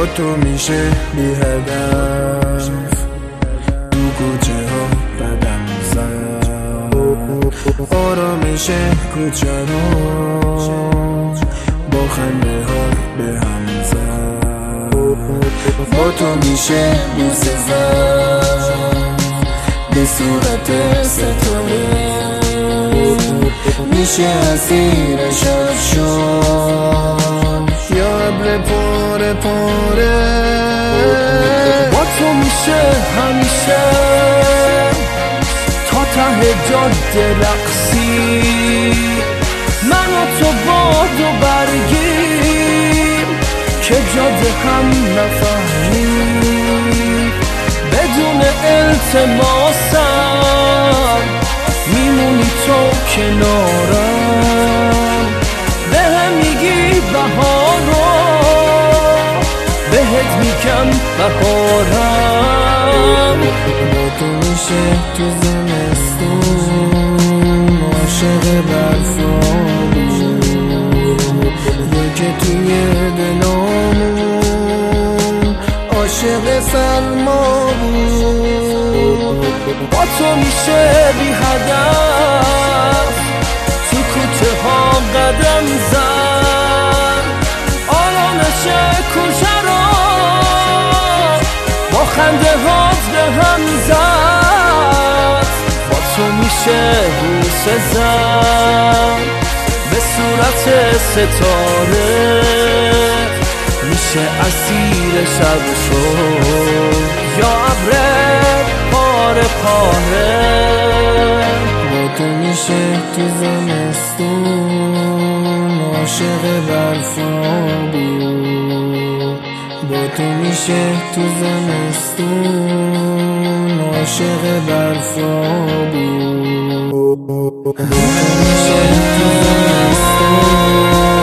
با تو میشه بی هدف تو کوچه ها قدم زد، آرامش کوچه رو با خنده ها به هم زد. با تو میشه بوسه زد به صورت ستاره، میشه اسیر شب شد یا ابر پاره پاره. با تو میشه همیشه تا ته جاده رقصی، من و تو باد و برگیم که جاده هم نفهمیم. بدون التماسم میمونی تو کنارم، بهم میگی بهارو بهت میگم بهارم. با تو میشه تو زمستون عاشق برفامون، یا که توی دلامون عاشق سرما بود. با تو میشه بی هدف تو کوچه ها قدم زد، آرامش کوچه رو با خنده هات به هم زد. با تو میشه بوسه زد به صورت ستاره، میشه اسیر شب شد یا ابر پاره پاره. با تو میشه تو زمستون عاشق برفامون، با تو میشه تو زمستون عاشق برفامون، با تو میشه تو زمستون